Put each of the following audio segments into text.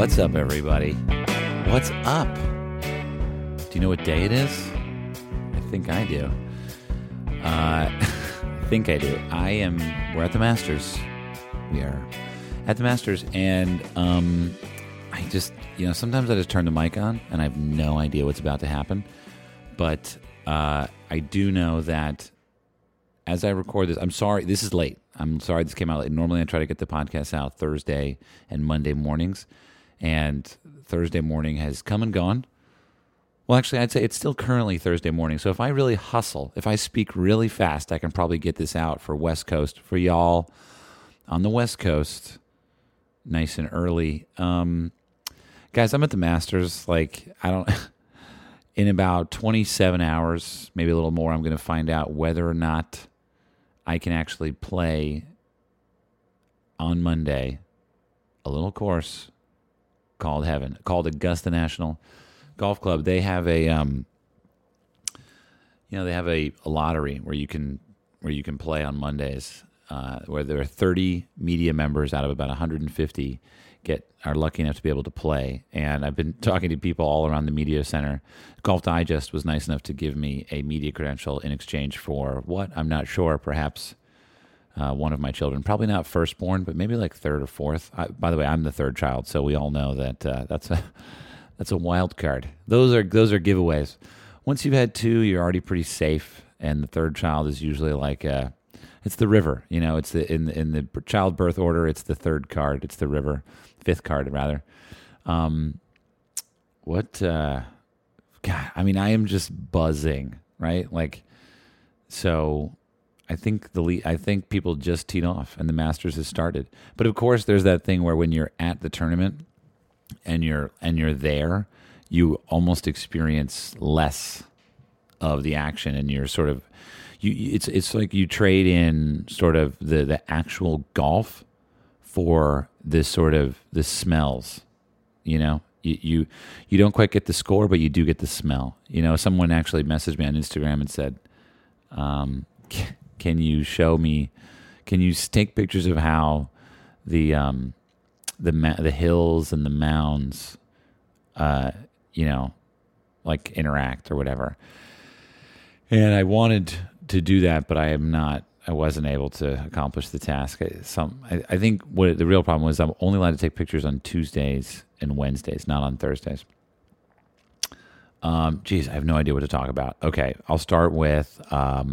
What's up, everybody? What's up? Do you know what day it is? I think I do. We're at the Masters. We are at the Masters, and I just, sometimes I just turn the mic on, and I have no idea what's about to happen. But I do know that as I record this, I'm sorry, this is late. I'm sorry this came out late. Normally I try to get the podcast out Thursday and Monday mornings, and Thursday morning has come and gone. Well, actually, I'd say it's still currently Thursday morning. So if I really hustle, if I speak really fast, I can probably get this out for West Coast, for y'all on the West Coast, nice and early. Guys, I'm at the Masters. In about 27 hours, maybe a little more, I'm going to find out whether or not I can actually play on Monday a little course called Heaven, called Augusta National Golf Club. They have a lottery where you can play on Mondays, where there are 30 media members out of about 150 are lucky enough to be able to play. And I've been talking to people all around the media center. Golf Digest was nice enough to give me a media credential in exchange for what? I'm not sure. Perhaps one of my children, probably not firstborn, but maybe like third or fourth. By the way, I'm the third child, so we all know that that's a wild card. Those are giveaways. Once you've had two, you're already pretty safe, and the third child is usually like it's the river. It's in the childbirth order. It's the third card. It's the river, fifth card rather. God, I mean, I am just buzzing, right? So I think people just teed off and the Masters has started. But of course, there's that thing where when you're at the tournament and you're there, you almost experience less of the action, and you're sort of it's like you trade in sort of the actual golf for this sort of the smells. You don't quite get the score, but you do get the smell. Someone actually messaged me on Instagram and said, can you take pictures of how the hills and the mounds, interact or whatever. And I wanted to do that, but I wasn't able to accomplish the task. I think what the real problem was, I'm only allowed to take pictures on Tuesdays and Wednesdays, not on Thursdays. I have no idea what to talk about. Okay, I'll start with, I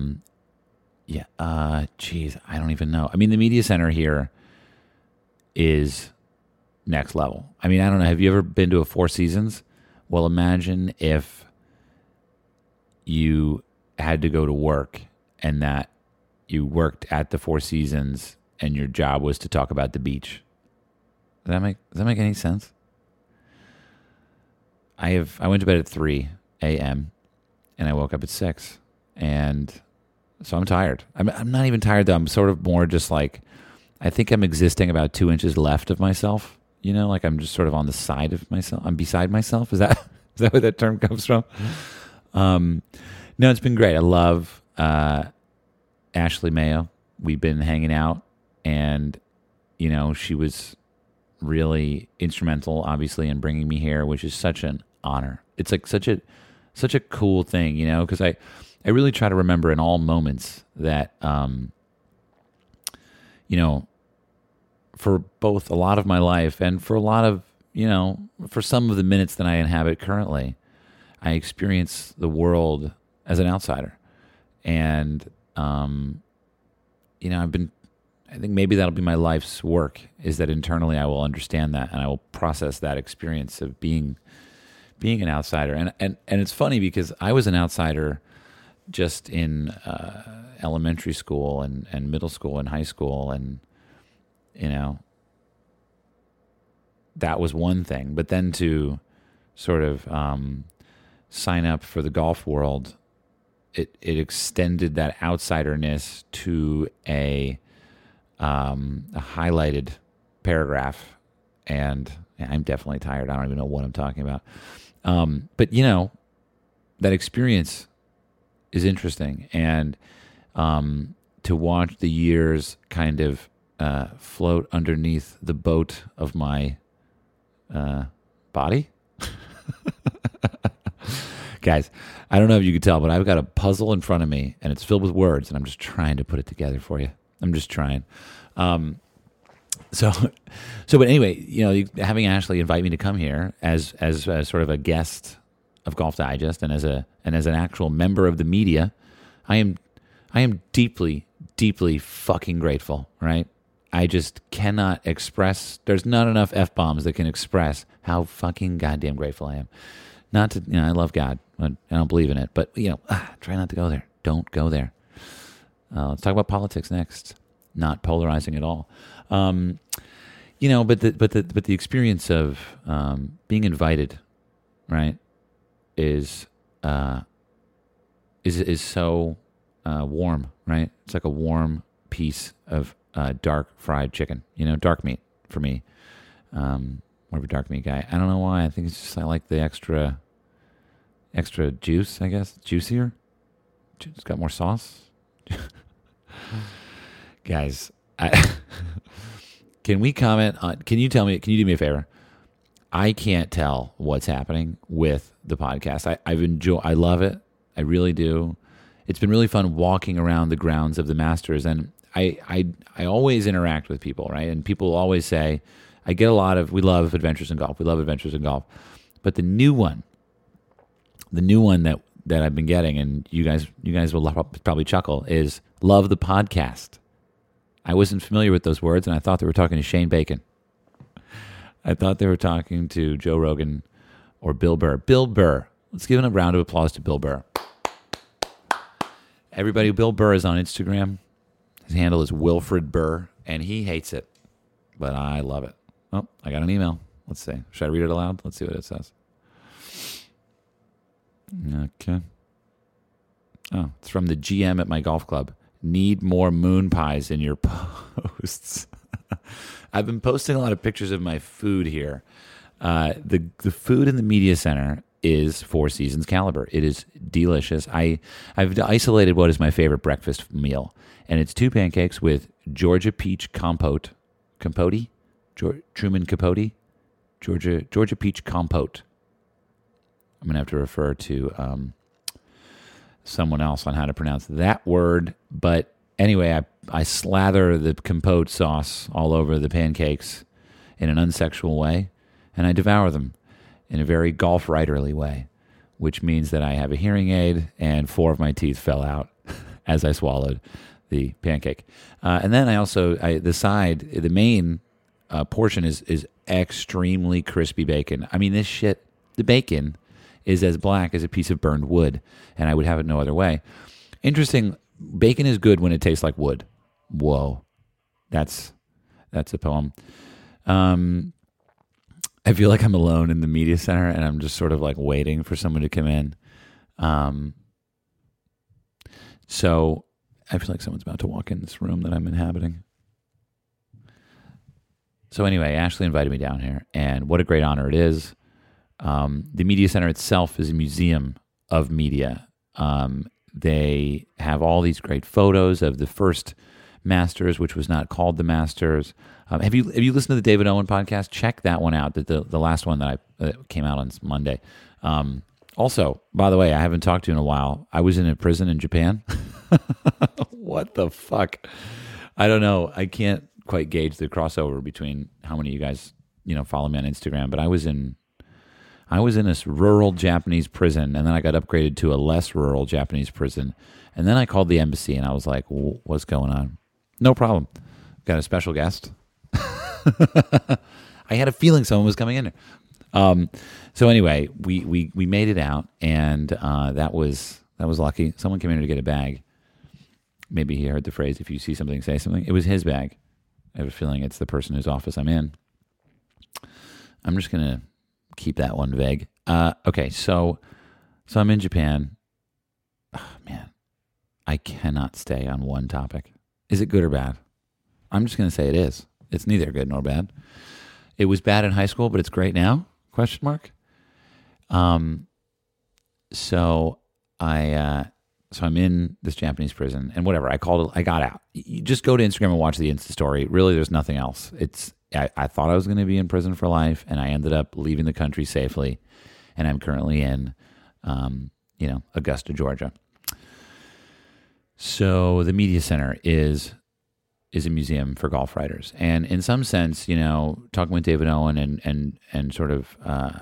don't even know. I mean, the media center here is next level. I mean, I don't know. Have you ever been to a Four Seasons? Well, imagine if you had to go to work and that you worked at the Four Seasons and your job was to talk about the beach. Does that make any sense? I went to bed at 3 a.m. and I woke up at 6, and so I'm tired. I'm not even tired though. I'm sort of more just like, I think I'm existing about 2 inches left of myself. I'm just sort of on the side of myself. I'm beside myself. Is that where that term comes from? No, it's been great. I love Ashley Mayo. We've been hanging out, and she was really instrumental, obviously, in bringing me here, which is such an honor. It's like such a cool thing, because I really try to remember in all moments that for both a lot of my life and for a lot of for some of the minutes that I inhabit currently, I experience the world as an outsider. And, I think maybe that'll be my life's work, is that internally I will understand that and I will process that experience of being an outsider. And it's funny because I was an outsider just in elementary school and middle school and high school. And, that was one thing. But then to sort of sign up for the golf world, it extended that outsiderness to a highlighted paragraph. And I'm definitely tired. I don't even know what I'm talking about. But that experience is interesting. And to watch the years kind of float underneath the boat of my body. Guys, I don't know if you can tell, but I've got a puzzle in front of me, and it's filled with words, and I'm just trying to put it together for you. I'm just trying. So, but anyway, having Ashley invite me to come here as sort of a guest of Golf Digest and as an actual member of the media, I am deeply, deeply fucking grateful. Right? I just cannot express. There's not enough F-bombs that can express how fucking goddamn grateful I am. Not to, I love God. I don't believe in it, but try not to go there. Don't go there. Let's talk about politics next. Not polarizing at all. But the experience of being invited, right, is so warm, right? It's like a warm piece of dark fried chicken. Dark meat for me. More of a dark meat guy. I don't know why. I think it's just I like the extra juice, I guess. Juicier. It's got more sauce. Guys, can we comment on, can you do me a favor? I can't tell what's happening with the podcast. I love it. I really do. It's been really fun walking around the grounds of the Masters, and I always interact with people, right? And people always say, I get a lot of, we love Adventures in Golf. We love Adventures in Golf. But the new one that I've been getting, and you guys will probably chuckle, is love the podcast. I wasn't familiar with those words, and I thought they were talking to Shane Bacon. I thought they were talking to Joe Rogan or Bill Burr. Bill Burr. Let's give a round of applause to Bill Burr. Everybody, Bill Burr is on Instagram. His handle is Wilfred Burr, and he hates it, but I love it. Oh, I got an email. Let's see. Should I read it aloud? Let's see what it says. Okay. Oh, it's from the GM at my golf club. Need more moon pies in your posts. I've been posting a lot of pictures of my food here. The food in the media center is Four Seasons caliber. It is delicious. I've isolated what is my favorite breakfast meal, and it's 2 pancakes with Georgia peach compote. Truman Capote? Georgia peach compote. I'm going to have to refer to someone else on how to pronounce that word. But anyway, I slather the compote sauce all over the pancakes in an unsexual way, and I devour them in a very golf writerly way, which means that I have a hearing aid and 4 of my teeth fell out as I swallowed the pancake. And then the main portion is extremely crispy bacon. I mean, the bacon is as black as a piece of burned wood, and I would have it no other way. Interesting, bacon is good when it tastes like wood. Whoa, that's a poem. I feel like I'm alone in the media center, and I'm just sort of like waiting for someone to come in. So I feel like someone's about to walk in this room that I'm inhabiting. So anyway, Ashley invited me down here, and what a great honor it is. The media center itself is a museum of media. They have all these great photos of the first Masters, which was not called the Masters. Have you listened to the David Owen podcast? Check that one out. The last one that came out on Monday. Also, by the way, I haven't talked to you in a while. I was in a prison in Japan. What the fuck? I don't know. I can't quite gauge the crossover between how many of you guys follow me on Instagram, but I was in this rural Japanese prison, and then I got upgraded to a less rural Japanese prison, and then I called the embassy, and I was like, "What's going on?" No problem. Got a special guest. I had a feeling someone was coming in there. So anyway, we made it out, and that was lucky. Someone came in here to get a bag. Maybe he heard the phrase, "If you see something, say something." It was his bag. I have a feeling it's the person whose office I'm in. I'm just going to keep that one vague. Okay, so I'm in Japan. Oh, man, I cannot stay on one topic. Is it good or bad? I'm just going to say it is. It's neither good nor bad. It was bad in high school, but it's great now? Question mark. So I'm in this Japanese prison, and whatever. I got out. You just go to Instagram and watch the Insta story. Really, there's nothing else. I thought I was going to be in prison for life, and I ended up leaving the country safely, and I'm currently in, Augusta, Georgia. So the Media Center is a museum for golf writers, and in some sense, talking with David Owen and sort of,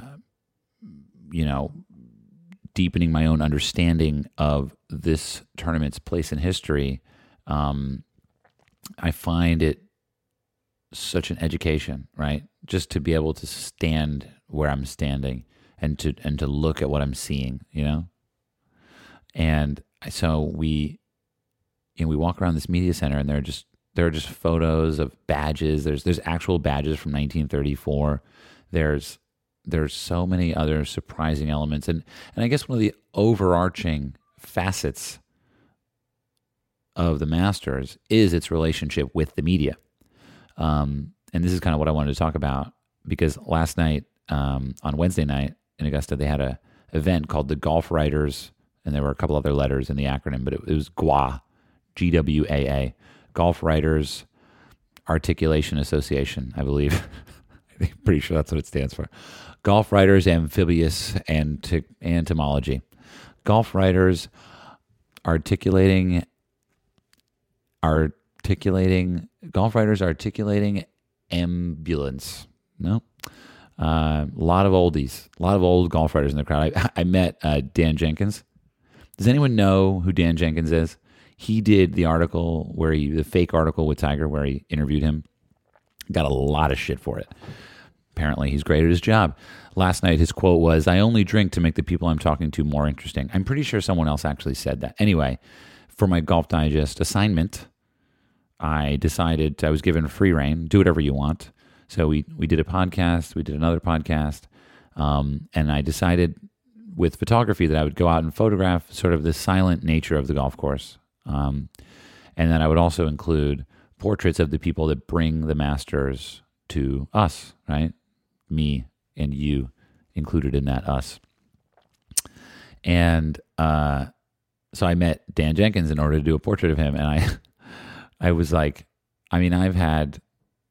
deepening my own understanding of this tournament's place in history, I find it such an education, right? Just to be able to stand where I'm standing and to look at what I'm seeing, And so we walk around this media center, and there are just photos of badges. There's actual badges from 1934. There's so many other surprising elements, and I guess one of the overarching facets of the Masters is its relationship with the media. And this is kind of what I wanted to talk about, because last night, on Wednesday night in Augusta, they had a event called the Golf Writers, and there were a couple other letters in the acronym, but it was GWAA, GWAA, Golf Writers Articulation Association, I believe. I'm pretty sure that's what it stands for. Golf Writers Amphibious Entomology. Golf Writers Articulating Ambulance. No? A lot of oldies, a lot of old golf writers in the crowd. I met Dan Jenkins. Does anyone know who Dan Jenkins is? He did the article the fake article with Tiger where he interviewed him. Got a lot of shit for it. Apparently, he's great at his job. Last night, his quote was, "I only drink to make the people I'm talking to more interesting." I'm pretty sure someone else actually said that. Anyway, for my Golf Digest assignment, I was given free reign, do whatever you want. So we did a podcast, we did another podcast, and I decided with photography that I would go out and photograph sort of the silent nature of the golf course. And then I would also include portraits of the people that bring the Masters to us, right? Me and you included in that, us. And so I met Dan Jenkins in order to do a portrait of him, and I was like, I've had,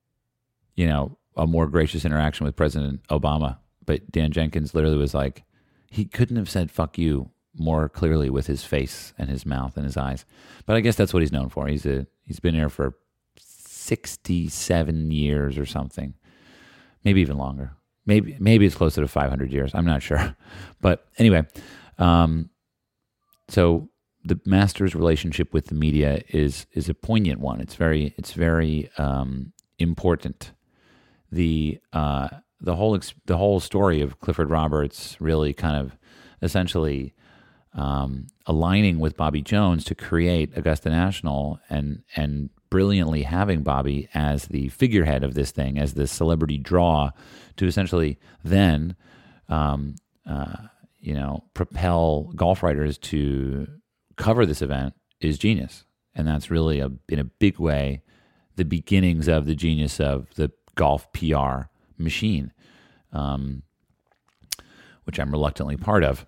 a more gracious interaction with President Obama, but Dan Jenkins literally was like, he couldn't have said "fuck you" more clearly with his face and his mouth and his eyes. But I guess that's what he's known for. He's been here for 67 years or something, maybe even longer. Maybe it's closer to 500 years. I'm not sure. But anyway, so the Masters' relationship with the media is a poignant one. It's very important. The whole story of Clifford Roberts really kind of essentially aligning with Bobby Jones to create Augusta National and brilliantly having Bobby as the figurehead of this thing, as the celebrity draw to essentially then, propel golf writers to cover this event is genius. And that's really in a big way, the beginnings of the genius of the golf PR machine, which I'm reluctantly part of.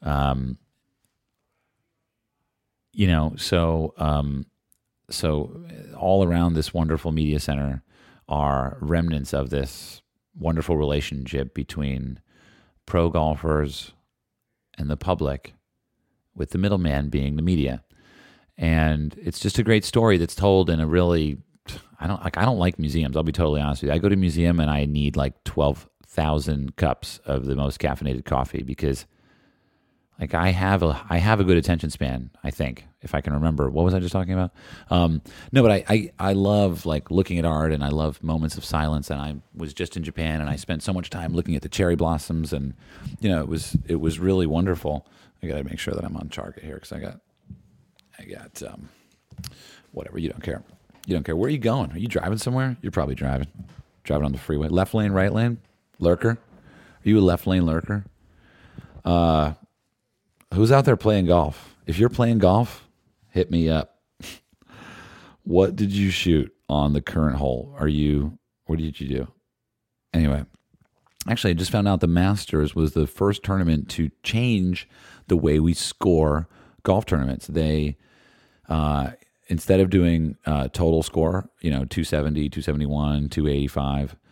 So all around this wonderful media center are remnants of this wonderful relationship between pro golfers and the public, with the middleman being the media. And it's just a great story that's told in a really, I don't like museums. I'll be totally honest with you. I go to a museum and I need like 12,000 cups of the most caffeinated coffee because I have a good attention span, I think, if I can remember. What was I just talking about? No, but I love like looking at art, and I love moments of silence. And I was just in Japan, and I spent so much time looking at the cherry blossoms, and it was really wonderful. I got to make sure that I'm on target here because I got whatever. You don't care. You don't care. Where are you going? Are you driving somewhere? You're probably driving on the freeway. Left lane, right lane, lurker. Are you a left lane lurker? Who's out there playing golf? If you're playing golf, hit me up. What did you shoot on the current hole? What did you do? Anyway, actually, I just found out the Masters was the first tournament to change the way we score golf tournaments. They, instead of doing total score, 270, 271, 285,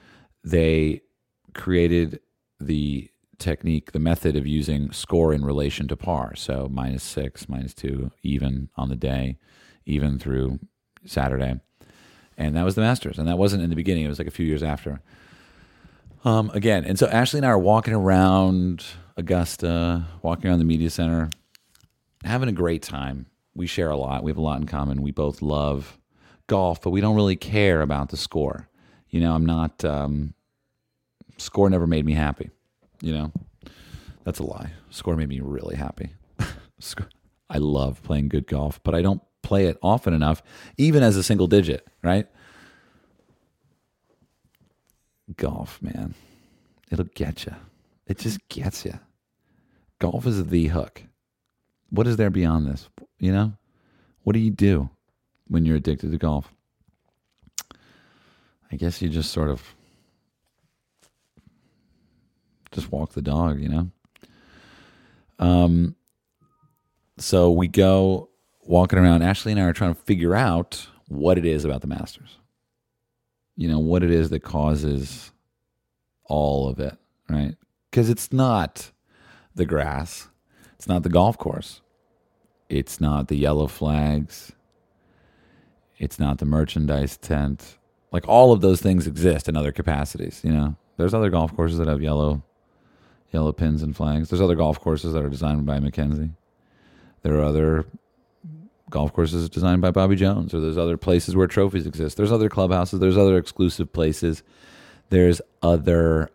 they created the technique, the method of using score in relation to par. So -6, -2, even on the day, even through Saturday. And that was the Masters. And that wasn't in the beginning. It was like a few years after. Again, and so Ashley and I are walking around Augusta, walking around the media center, having a great time. We share a lot. We have a lot in common. We both love golf, but we don't really care about the score. You know, I'm not, score never made me happy. You know, that's a lie. Score made me really happy. I love playing good golf, but I don't play it often enough, even as a single digit, right? Golf, man. It'll get you. It just gets you. Golf is the hook. What is there beyond this? You know? What do you do when you're addicted to golf? I guess you just sort of just walk the dog, you know? So we go walking around. Ashley and I are trying to figure out what it is about the Masters. You know, what it is that causes all of it, right? Because it's not the grass. It's not the golf course. It's not the yellow flags. It's not the merchandise tent. Like, all of those things exist in other capacities, you know? There's other golf courses that have yellow pins and flags. There's other golf courses that are designed by Mackenzie. There are other golf courses designed by Bobby Jones, or there's other places where trophies exist. There's other clubhouses. There's other exclusive places. There's other,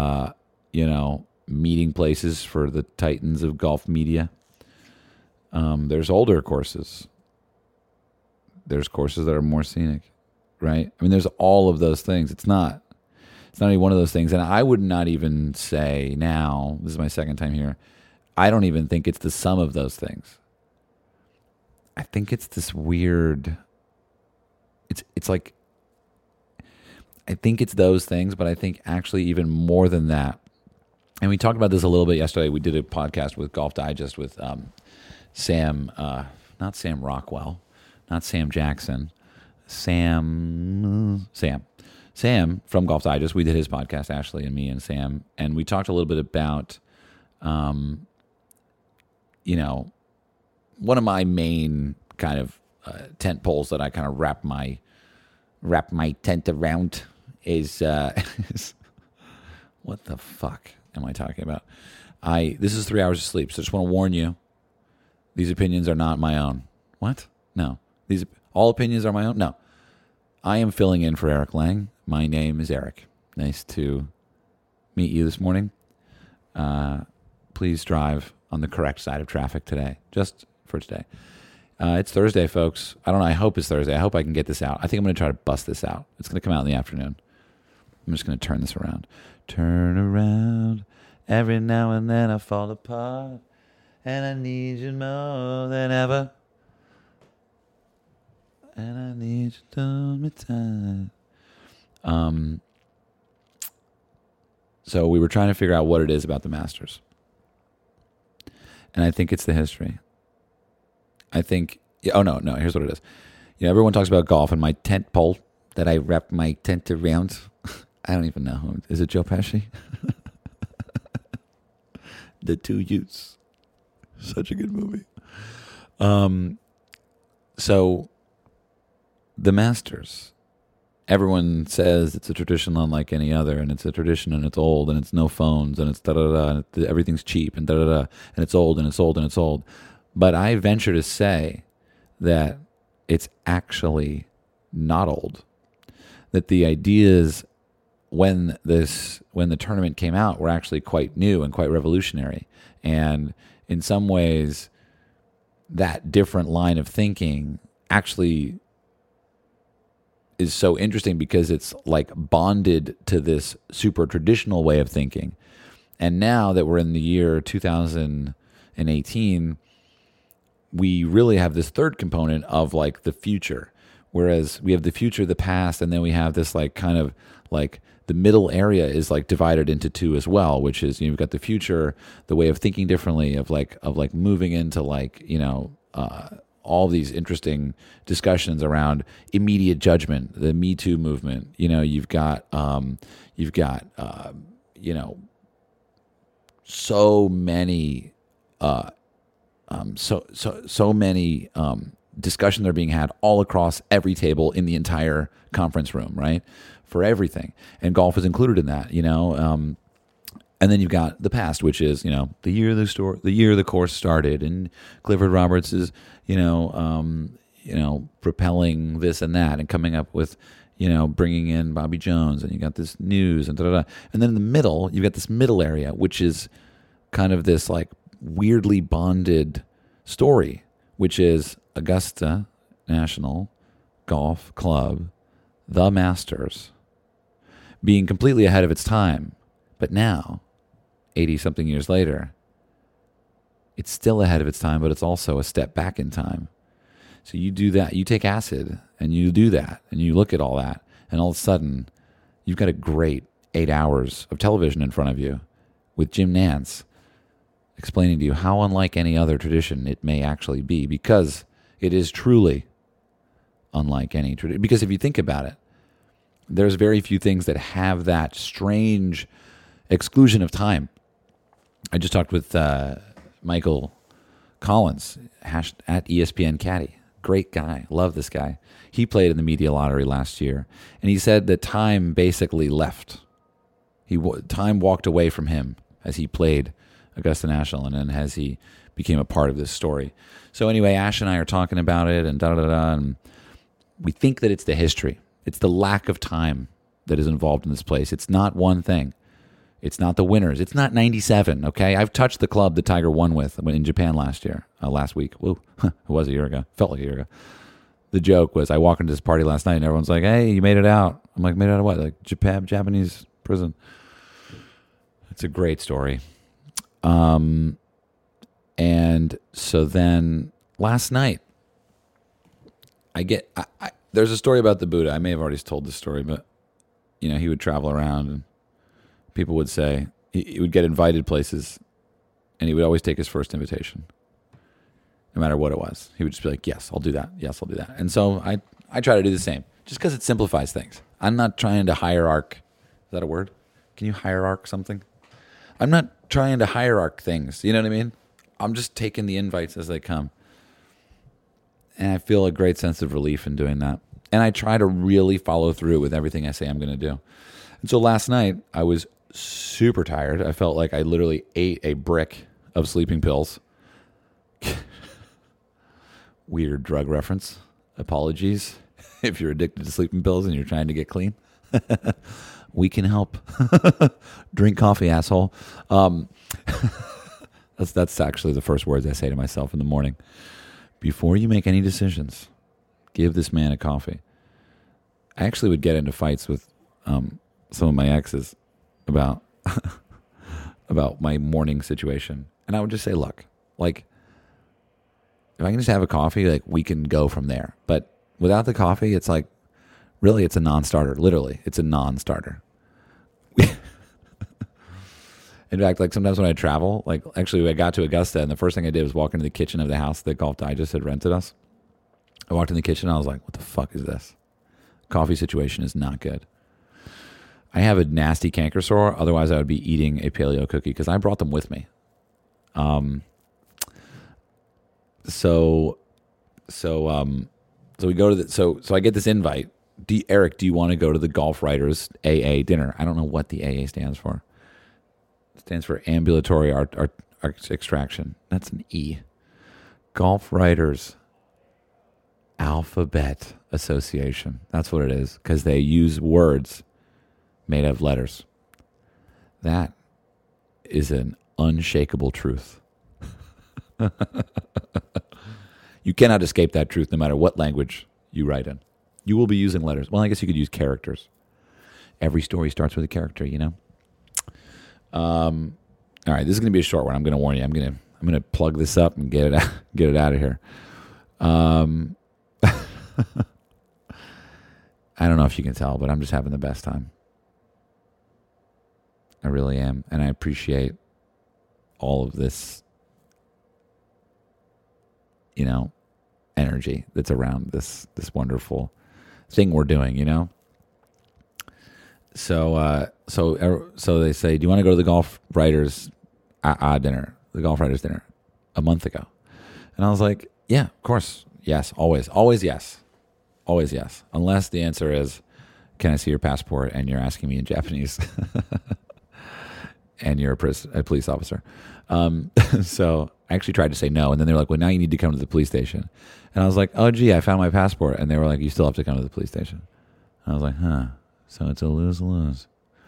meeting places for the titans of golf media. There's older courses. There's courses that are more scenic, right? I mean, there's all of those things. It's not even one of those things. And I would not even say now, this is my second time here, I don't even think it's the sum of those things. I think it's this weird, it's like, I think it's those things, but I think actually even more than that. And we talked about this a little bit yesterday. We did a podcast with Golf Digest with Sam, not Sam Rockwell, not Sam Jackson, Sam from Golf Digest. We did his podcast, Ashley and me and Sam, and we talked a little bit about, one of my main kind of tent poles that I kind of wrap my tent around is what the fuck am I talking about? This is 3 hours of sleep, so I just want to warn you, these opinions are not my own. What? No. All opinions are my own? No. I am filling in for Eric Lang. My name is Eric. Nice to meet you this morning. Please drive on the correct side of traffic today, just for today. It's Thursday, folks. I don't know. I hope it's Thursday. I hope I can get this out. I think I'm going to try to bust this out. It's going to come out in the afternoon. I'm just going to turn this around. Turn around. Every now and then I fall apart. And I need you more than ever. And I need you to hold me tight. So we were trying to figure out what it is about the Masters. And I think it's the history. Here's what it is. Everyone talks about golf and my tent pole that I wrap my tent around. I don't even know who. Is it Joe Pesci? The Two Youths. Such a good movie. So the Masters. Everyone says it's a tradition unlike any other, and it's a tradition, and it's old, and it's no phones, and it's da-da-da, and everything's cheap, and da-da-da, and it's old, and it's old, and it's old. But I venture to say that it's actually not old. That the ideas when the tournament came out were actually quite new and quite revolutionary. And in some ways, that different line of thinking actually is so interesting because it's like bonded to this super traditional way of thinking. And now that we're in the year 2018, we really have this third component of like the future. Whereas we have the future, the past, and then we have this like kind of like the middle area is like divided into two as well, which is, you've got the future, the way of thinking differently, of like moving into like, all these interesting discussions around immediate judgment, the Me Too movement. You've got so many so many discussions are being had all across every table in the entire conference room, right? For everything, and golf is included in that. And then you've got the past, which is the year the course started, and Clifford Roberts is propelling this and that, and coming up with bringing in Bobby Jones, and you got this news and and then in the middle you've got this middle area, which is kind of this like weirdly bonded story, which is Augusta National Golf Club, the Masters, being completely ahead of its time, but now 80-something years later, it's still ahead of its time, but it's also a step back in time. So you do that, you take acid, and you do that, and you look at all that, and all of a sudden, you've got a great 8 hours of television in front of you with Jim Nantz explaining to you how unlike any other tradition it may actually be, because it is truly unlike any tradition. Because if you think about it, there's very few things that have that strange exclusion of time. I just talked with Michael Collins at ESPN Caddy. Great guy. Love this guy. He played in the media lottery last year, and he said that time basically left. Time walked away from him as he played Augusta National, and then as he became a part of this story. So anyway, Ash and I are talking about it, and and we think that it's the history. It's the lack of time that is involved in this place. It's not one thing. It's not the winners. It's not 97, okay? I've touched the club that Tiger won with in Japan last week. Whoa, it was a year ago. Felt like a year ago. The joke was I walked into this party last night and everyone's like, hey, you made it out. I'm like, made it out of what? Like Japanese prison. It's a great story. And so then last night, there's a story about the Buddha. I may have already told this story, but, he would travel around and people would say he would get invited places, and he would always take his first invitation, no matter what it was. He would just be like, yes, I'll do that. Yes, I'll do that. And so I try to do the same, just because it simplifies things. I'm not trying to hierarch. Is that a word? Can you hierarch something? I'm not trying to hierarch things. You know what I mean? I'm just taking the invites as they come. And I feel a great sense of relief in doing that. And I try to really follow through with everything I say I'm going to do. And so last night, I was super tired. I felt like I literally ate a brick of sleeping pills. Weird drug reference. Apologies if you're addicted to sleeping pills and you're trying to get clean. We can help. Drink coffee, asshole. That's actually the first words I say to myself in the morning. Before you make any decisions, give this man a coffee. I actually would get into fights with some of my exes about my morning situation. And I would just say, look, like, if I can just have a coffee, like, we can go from there. But without the coffee, it's like, really, it's a non-starter. Literally, it's a non-starter. In fact, like, sometimes when I travel, like, actually, I got to Augusta, and the first thing I did was walk into the kitchen of the house that Golf Digest had rented us. I walked in the kitchen, and I was like, what the fuck is this? Coffee situation is not good. I have a nasty canker sore. Otherwise, I would be eating a paleo cookie because I brought them with me. So we go to so I get this invite. Eric, do you want to go to the Golf Writers AA dinner? I don't know what the AA stands for. It stands for Ambulatory Art Extraction. That's an E. Golf Writers Alphabet Association. That's what it is, because they use words made of letters. That is an unshakable truth. You cannot escape that truth no matter what language you write in. You will be using letters. Well, I guess you could use characters. Every story starts with a character, you know? All right, this is going to be a short one. I'm going to warn you. I'm going to plug this up and get it out of here. I don't know if you can tell, but I'm just having the best time. I really am. And I appreciate all of this, energy that's around this wonderful thing we're doing, you know? So they say, do you want to go to the golf writers dinner, the golf writers dinner a month ago? And I was like, yeah, of course. Yes. Always yes. Always yes. Unless the answer is, can I see your passport? And you're asking me in Japanese and you're a police officer. So I actually tried to say no. And then they were like, well, now you need to come to the police station. And I was like, oh, gee, I found my passport. And they were like, you still have to come to the police station. And I was like, huh. So it's a lose-lose.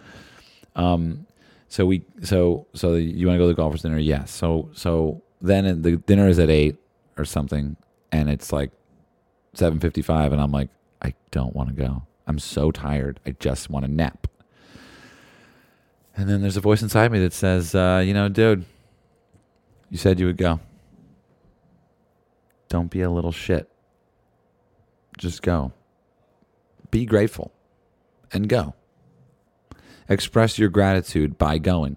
So you want to go to the golfers dinner? Yes. So then the dinner is at 8 or something, and it's like 7:55, and I'm like, I don't want to go. I'm so tired. I just want to nap. And then there's a voice inside me that says, dude, you said you would go. Don't be a little shit. Just go. Be grateful and go. Express your gratitude by going.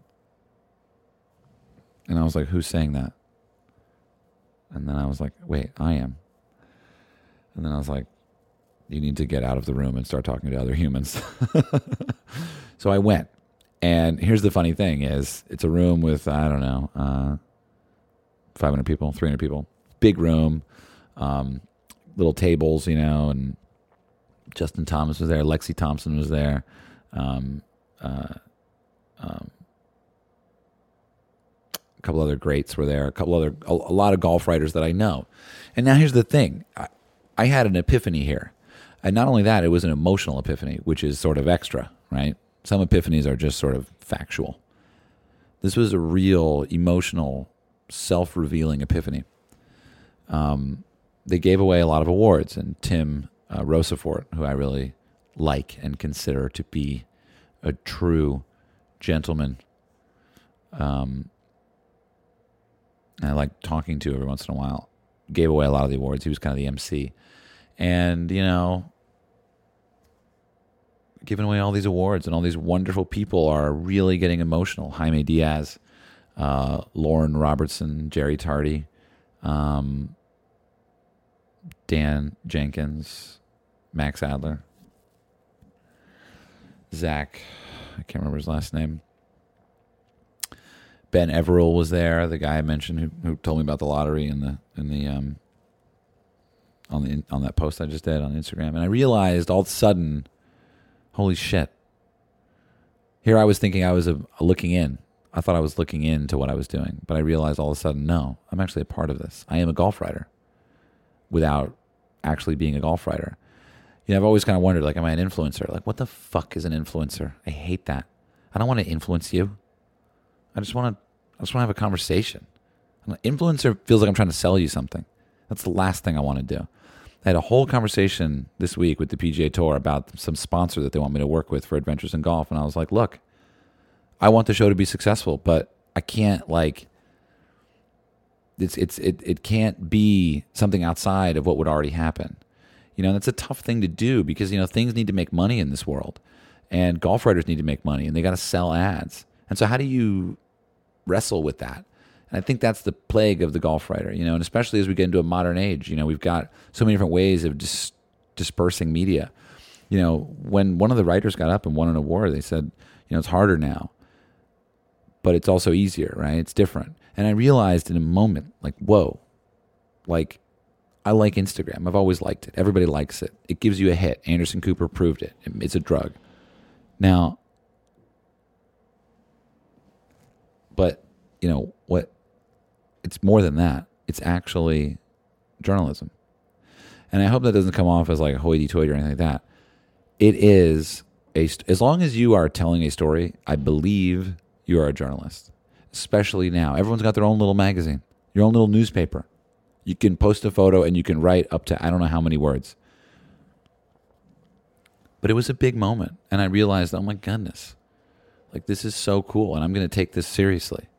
And I was like, who's saying that? And then I was like, wait, I am. And then I was like, you need to get out of the room and start talking to other humans. So I went. And here's the funny thing is, it's a room with, I don't know, 500 people, 300 people. Big room, little tables, and Justin Thomas was there. Lexi Thompson was there. A couple other greats were there. A lot of golf writers that I know. And now here's the thing. I had an epiphany here. And not only that, it was an emotional epiphany, which is sort of extra, right? Some epiphanies are just sort of factual. This was a real emotional, self-revealing epiphany. They gave away a lot of awards, and Tim Rosafort, who I really like and consider to be a true gentleman, I like talking to every once in a while, gave away a lot of the awards. He was kind of the MC. And, giving away all these awards, and all these wonderful people are really getting emotional. Jaime Diaz, Lauren Robertson, Jerry Tardy, Dan Jenkins, Max Adler, Zach, I can't remember his last name. Ben Everill was there, the guy I mentioned who told me about the lottery on that post I just did on Instagram. And I realized all of a sudden, holy shit. Here I was thinking I was looking in. I thought I was looking into what I was doing, but I realized all of a sudden, no, I'm actually a part of this. I am a golf writer without actually being a golf writer. I've always kind of wondered, like, am I an influencer? Like, what the fuck is an influencer? I hate that. I don't want to influence you. I just want to have a conversation. An influencer feels like I'm trying to sell you something. That's the last thing I want to do. I had a whole conversation this week with the PGA Tour about some sponsor that they want me to work with for Adventures in Golf. And I was like, look, I want the show to be successful, but I can't it can't be something outside of what would already happen. And it's a tough thing to do because, things need to make money in this world, and golf writers need to make money, and they got to sell ads. And so how do you wrestle with that? And I think that's the plague of the golf writer, and especially as we get into a modern age, we've got so many different ways of dispersing media. When one of the writers got up and won an award, they said, it's harder now, but it's also easier, right? It's different. And I realized in a moment, like, whoa, like, I like Instagram. I've always liked it. Everybody likes it. It gives you a hit. Anderson Cooper proved it. It's a drug. Now, but, what? It's more than that. It's actually journalism. And I hope that doesn't come off as like hoity-toity or anything like that. It is, as long as you are telling a story, I believe you are a journalist. Especially now. Everyone's got their own little magazine, your own little newspaper. You can post a photo and you can write up to I don't know how many words. But it was a big moment. And I realized, oh my goodness, like, this is so cool. And I'm going to take this seriously.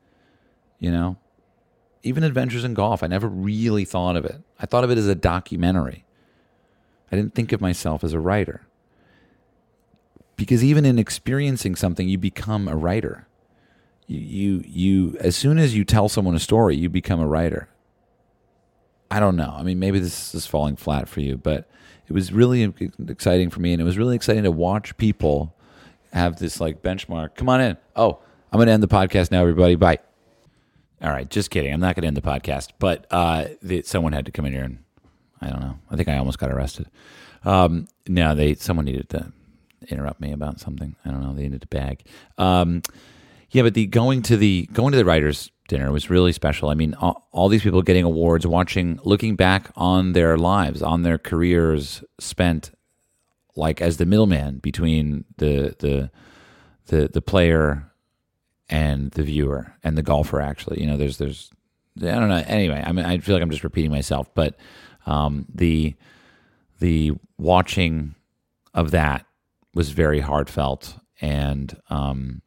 Even Adventures in Golf, I never really thought of it. I thought of it as a documentary. I didn't think of myself as a writer. Because even in experiencing something, you become a writer. You as soon as you tell someone a story, you become a writer. I don't know. I mean, maybe this is falling flat for you, but it was really exciting for me, and it was really exciting to watch people have this like benchmark. Come on in. Oh, I'm going to end the podcast now, everybody. Bye. All right, just kidding. I'm not going to end the podcast, but someone had to come in here, and I don't know. I think I almost got arrested. No, someone needed to interrupt me about something. I don't know. They needed a bag. Yeah, but going to the writers' dinner was really special. I mean, all these people getting awards, looking back on their lives, on their careers spent like as the middleman between the player and the viewer and the golfer. Actually, there's I don't know. Anyway, I mean, I feel like I'm just repeating myself, but the watching of that was very heartfelt, and I'm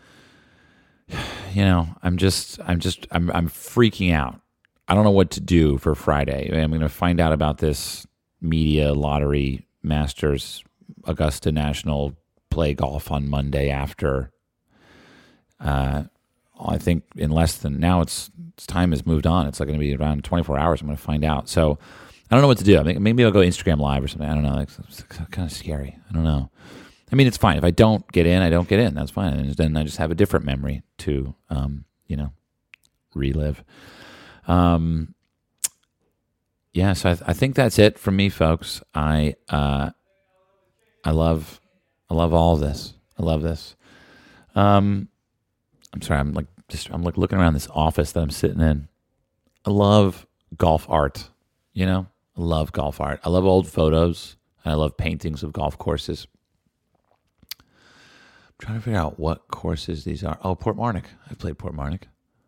freaking out. I don't know what to do for Friday. I'm going to find out about this media lottery Masters Augusta National play golf on Monday after. I think in less than now, it's time has moved on. It's like going to be around 24 hours. I'm going to find out. So I don't know what to do. I mean, maybe I'll go Instagram Live or something. I don't know. It's kind of scary. I don't know. I mean, it's fine. If I don't get in, I don't get in. That's fine. And then I just have a different memory to, relive. Yeah, so I think that's it from me, folks. I love all of this. I love this. I'm sorry. I'm looking around this office that I'm sitting in. I love golf art. I love golf art. I love old photos. And I love paintings of golf courses. I'm trying to figure out what courses these are. Oh, Portmarnock. I've played Portmarnock.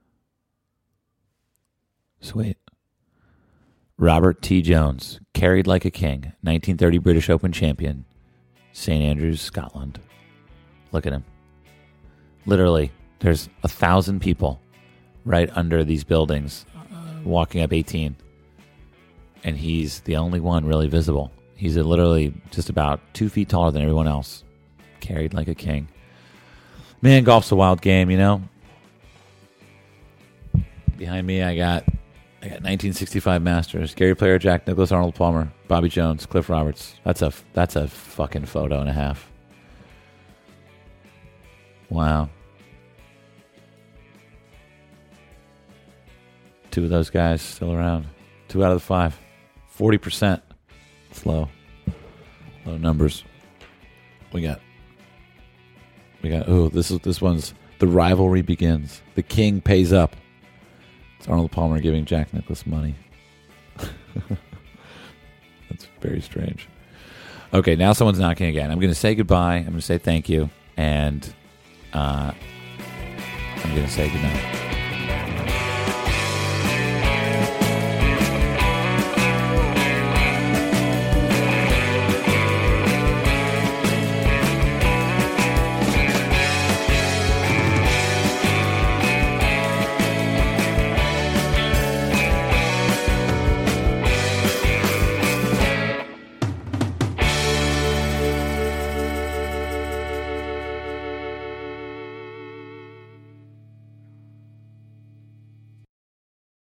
Sweet. Robert T. Jones, carried like a king, 1930 British Open champion, St. Andrews, Scotland. Look at him. Literally, there's 1,000 people right under these buildings walking up 18. And he's the only one really visible. He's literally just about 2 feet taller than everyone else. Carried like a king. Man, golf's a wild game, Behind me, I got 1965 Masters. Gary Player, Jack Nicklaus, Arnold Palmer, Bobby Jones, Cliff Roberts. That's a fucking photo and a half. Wow. 2 of those guys still around. 2 out of the 5. 40%. It's low. Low numbers. We got. Oh, this one's The Rivalry Begins. The King Pays Up. It's Arnold Palmer giving Jack Nicklaus money. That's very strange. Okay, now someone's knocking again. I'm going to say goodbye. I'm going to say thank you. And I'm going to say goodnight.